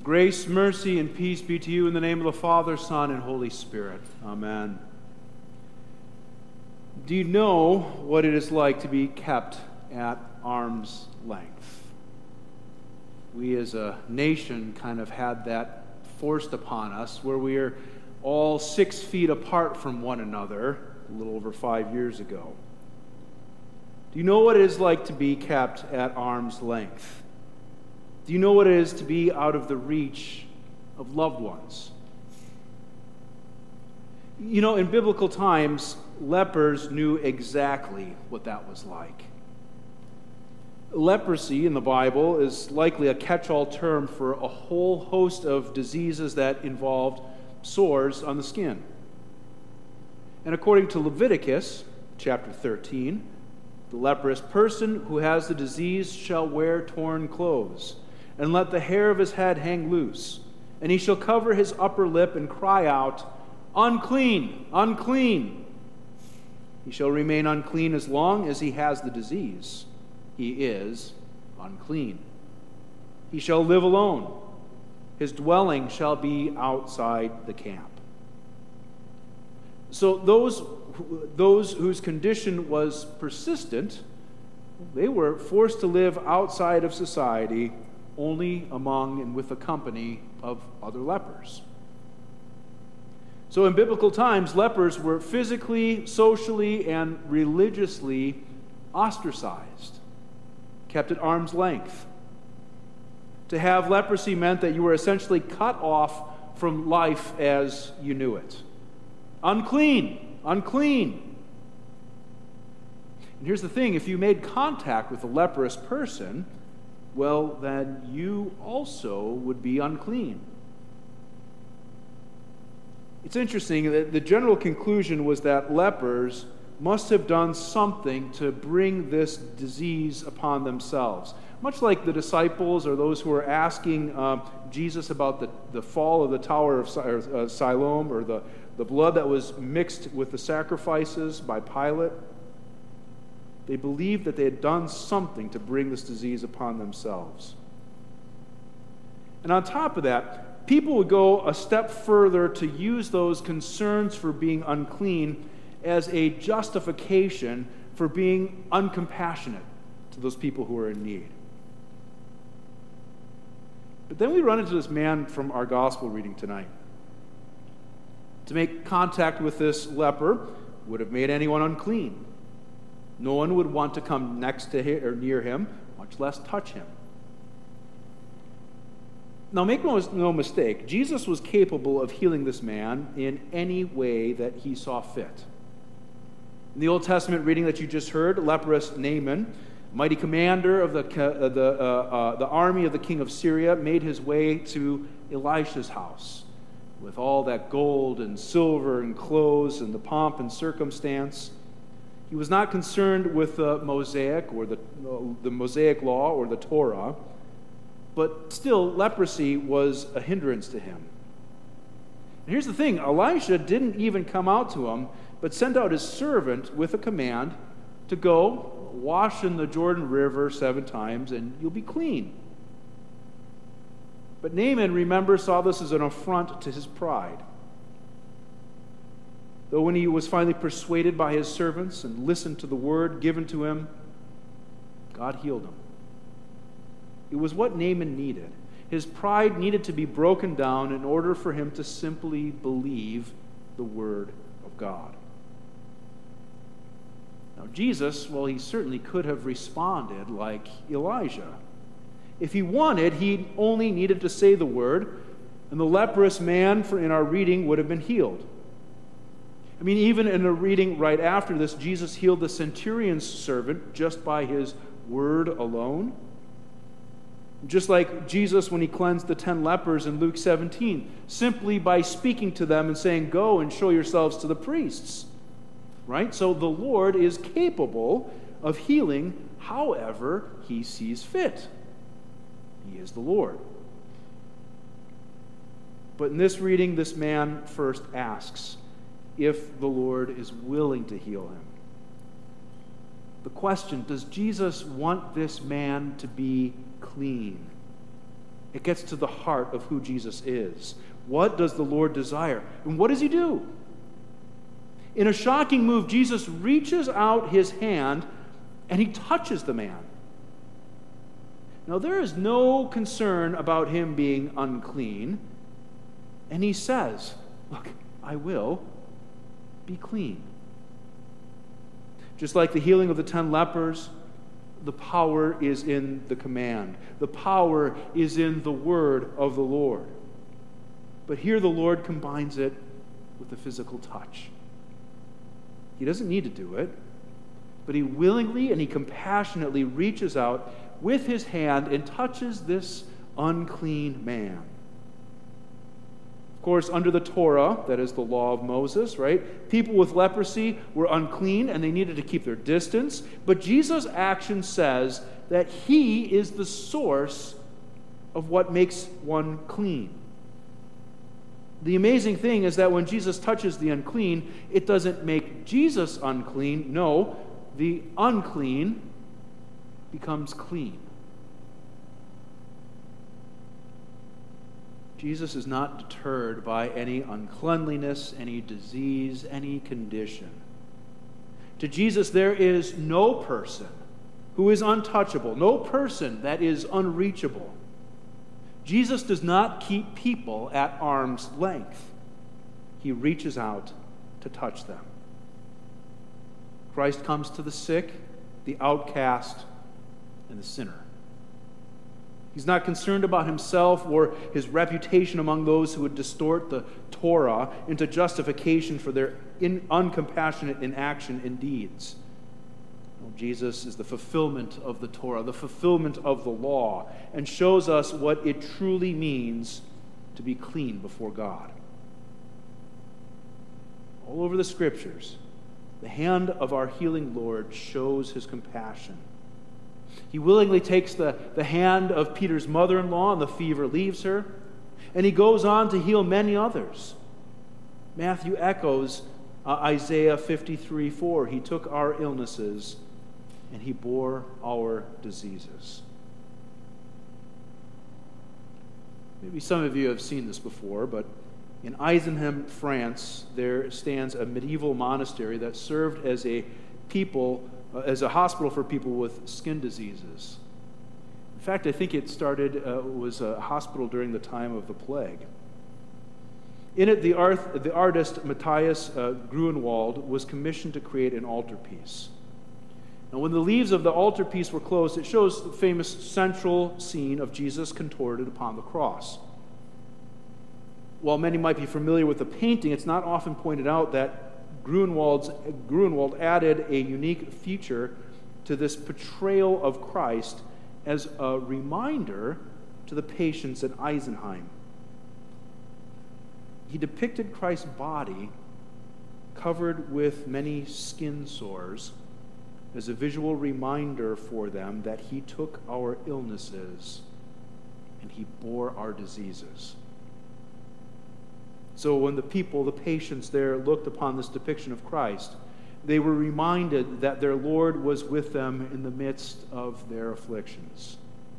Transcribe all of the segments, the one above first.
Grace, mercy, and peace be to you in the name of the Father, Son, and Holy Spirit. Amen. Do you know what it is like to be kept at arm's length? We as a nation kind of had that forced upon us, where we are all 6 feet apart from one another a little over 5 years ago. Do you know what it is like to be kept at arm's length? Do you know what it is to be out of the reach of loved ones? You know, in biblical times, lepers knew exactly what that was like. Leprosy in the Bible is likely a catch-all term for a whole host of diseases that involved sores on the skin. And according to Leviticus chapter 13, the leprous person who has the disease shall wear torn clothes, and let the hair of his head hang loose, and he shall cover his upper lip and cry out, "Unclean, unclean." He shall remain unclean as long as he has the disease. He is unclean. He shall live alone. His dwelling shall be outside the camp. So those whose condition was persistent, they were forced to live outside of society, only among and with the company of other lepers. So in biblical times, lepers were physically, socially, and religiously ostracized, kept at arm's length. To have leprosy meant that you were essentially cut off from life as you knew it. Unclean, unclean. And here's the thing, if you made contact with a leprous person, well, then you also would be unclean. It's interesting that the general conclusion was that lepers must have done something to bring this disease upon themselves. Much like the disciples or those who were asking Jesus about the fall of the Tower of Siloam, or the blood that was mixed with the sacrifices by Pilate. They believed that they had done something to bring this disease upon themselves. And on top of that, people would go a step further to use those concerns for being unclean as a justification for being uncompassionate to those people who are in need. But then we run into this man from our gospel reading tonight. To make contact with this leper would have made anyone unclean. No one would want to come next to him or near him, much less touch him. Now, make no mistake, Jesus was capable of healing this man in any way that he saw fit. In the Old Testament reading that you just heard, leprous Naaman, mighty commander of the army of the king of Syria, made his way to Elisha's house with all that gold and silver and clothes and the pomp and circumstance. He was not concerned with the Mosaic or the Mosaic law or the Torah, but still leprosy was a hindrance to him. And here's the thing, Elisha didn't even come out to him, but sent out his servant with a command to go wash in the Jordan River 7 times and you'll be clean. But Naaman, remember, saw this as an affront to his pride. Though when he was finally persuaded by his servants and listened to the word given to him, God healed him. It was what Naaman needed. His pride needed to be broken down in order for him to simply believe the word of God. Now, Jesus, well, he certainly could have responded like Elijah. If he wanted, he only needed to say the word, and the leprous man in our reading would have been healed. I mean, even in the reading right after this, Jesus healed the centurion's servant just by his word alone. Just like Jesus when he cleansed the 10 lepers in Luke 17, simply by speaking to them and saying, "Go and show yourselves to the priests." Right? So the Lord is capable of healing however he sees fit. He is the Lord. But in this reading, this man first asks if the Lord is willing to heal him. The question, does Jesus want this man to be clean? It gets to the heart of who Jesus is. What does the Lord desire? And what does he do? In a shocking move, Jesus reaches out his hand and he touches the man. Now, there is no concern about him being unclean. And he says, look, I will be clean. Just like the healing of the 10 lepers, the power is in the command. The power is in the word of the Lord. But here the Lord combines it with a physical touch. He doesn't need to do it, but he willingly and he compassionately reaches out with his hand and touches this unclean man. Of course, under the Torah, that is the law of Moses, right? People with leprosy were unclean and they needed to keep their distance. But Jesus' action says that he is the source of what makes one clean. The amazing thing is that when Jesus touches the unclean, it doesn't make Jesus unclean. No, the unclean becomes clean. Jesus is not deterred by any uncleanliness, any disease, any condition. To Jesus, there is no person who is untouchable, no person that is unreachable. Jesus does not keep people at arm's length. He reaches out to touch them. Christ comes to the sick, the outcast, and the sinner. He's not concerned about himself or his reputation among those who would distort the Torah into justification for their uncompassionate inaction and deeds. No, Jesus is the fulfillment of the Torah, the fulfillment of the law, and shows us what it truly means to be clean before God. All over the Scriptures, the hand of our healing Lord shows his compassion. He willingly takes the hand of Peter's mother-in-law and the fever leaves her, and he goes on to heal many others. Matthew echoes Isaiah 53:4. He took our illnesses and he bore our diseases. Maybe some of you have seen this before, but in Eisenheim, France, there stands a medieval monastery that served as a hospital for people with skin diseases. In fact, I think it was a hospital during the time of the plague. In it, the artist Matthias Gruenwald was commissioned to create an altarpiece. Now, when the leaves of the altarpiece were closed, it shows the famous central scene of Jesus contorted upon the cross. While many might be familiar with the painting, it's not often pointed out that Gruenwald added a unique feature to this portrayal of Christ as a reminder to the patients at Eisenheim. He depicted Christ's body covered with many skin sores as a visual reminder for them that he took our illnesses and he bore our diseases. So when the patients there looked upon this depiction of Christ, they were reminded that their Lord was with them in the midst of their afflictions.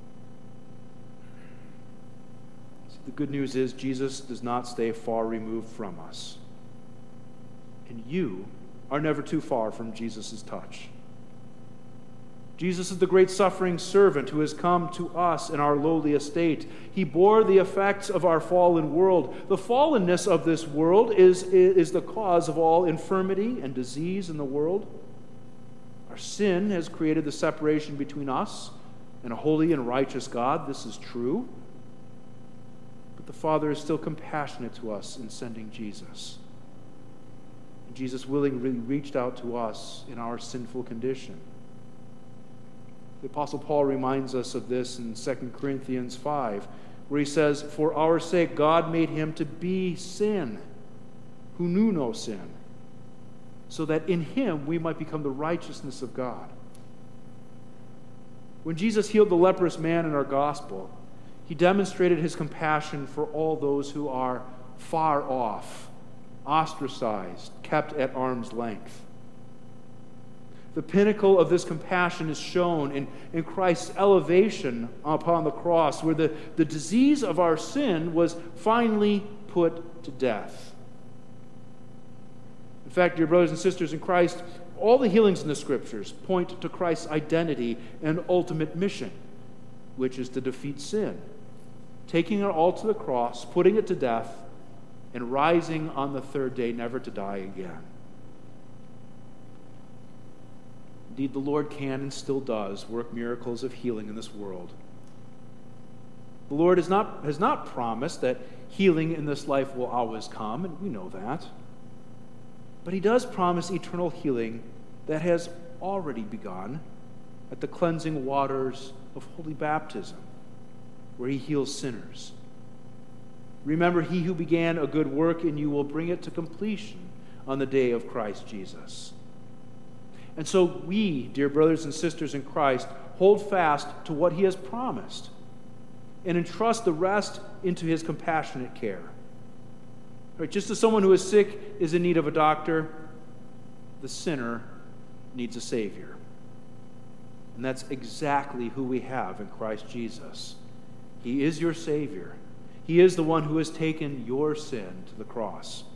So the good news is Jesus does not stay far removed from us. And you are never too far from Jesus' touch. Jesus is the great suffering servant who has come to us in our lowly estate. He bore the effects of our fallen world. The fallenness of this world is the cause of all infirmity and disease in the world. Our sin has created the separation between us and a holy and righteous God. This is true. But the Father is still compassionate to us in sending Jesus. And Jesus willingly reached out to us in our sinful condition. The Apostle Paul reminds us of this in 2 Corinthians 5, where he says, "For our sake God made him to be sin, who knew no sin, so that in him we might become the righteousness of God." When Jesus healed the leprous man in our gospel, he demonstrated his compassion for all those who are far off, ostracized, kept at arm's length. The pinnacle of this compassion is shown in Christ's elevation upon the cross, where the disease of our sin was finally put to death. In fact, dear brothers and sisters in Christ, all the healings in the Scriptures point to Christ's identity and ultimate mission, which is to defeat sin, taking it all to the cross, putting it to death, and rising on the third day, never to die again. Indeed, the Lord can and still does work miracles of healing in this world. The Lord has not promised that healing in this life will always come, and we know that. But He does promise eternal healing that has already begun at the cleansing waters of holy baptism, where He heals sinners. Remember, He who began a good work in you will bring it to completion on the day of Christ Jesus. And so we, dear brothers and sisters in Christ, hold fast to what He has promised and entrust the rest into His compassionate care. Right, just as someone who is sick is in need of a doctor, the sinner needs a Savior. And that's exactly who we have in Christ Jesus. He is your Savior. He is the one who has taken your sin to the cross.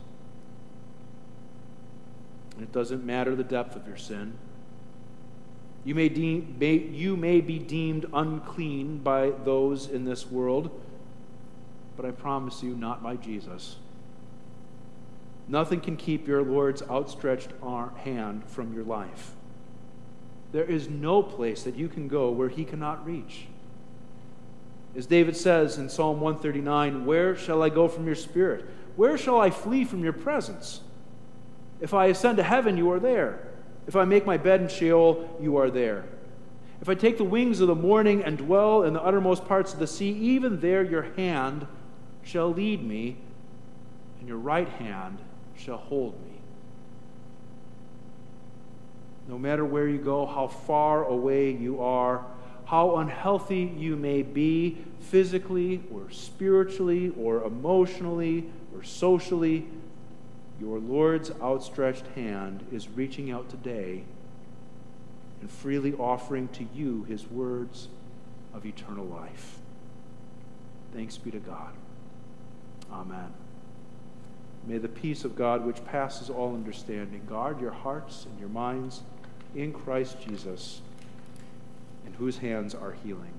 And it doesn't matter the depth of your sin. You may be deemed unclean by those in this world, but I promise you, not by Jesus. Nothing can keep your Lord's outstretched hand from your life. There is no place that you can go where He cannot reach. As David says in Psalm 139, "Where shall I go from your spirit? Where shall I flee from your presence? If I ascend to heaven, you are there. If I make my bed in Sheol, you are there. If I take the wings of the morning and dwell in the uttermost parts of the sea, even there your hand shall lead me, and your right hand shall hold me." No matter where you go, how far away you are, how unhealthy you may be, physically or spiritually or emotionally or socially, your Lord's outstretched hand is reaching out today and freely offering to you His words of eternal life. Thanks be to God. Amen. May the peace of God, which passes all understanding, guard your hearts and your minds in Christ Jesus, in whose hands are healing.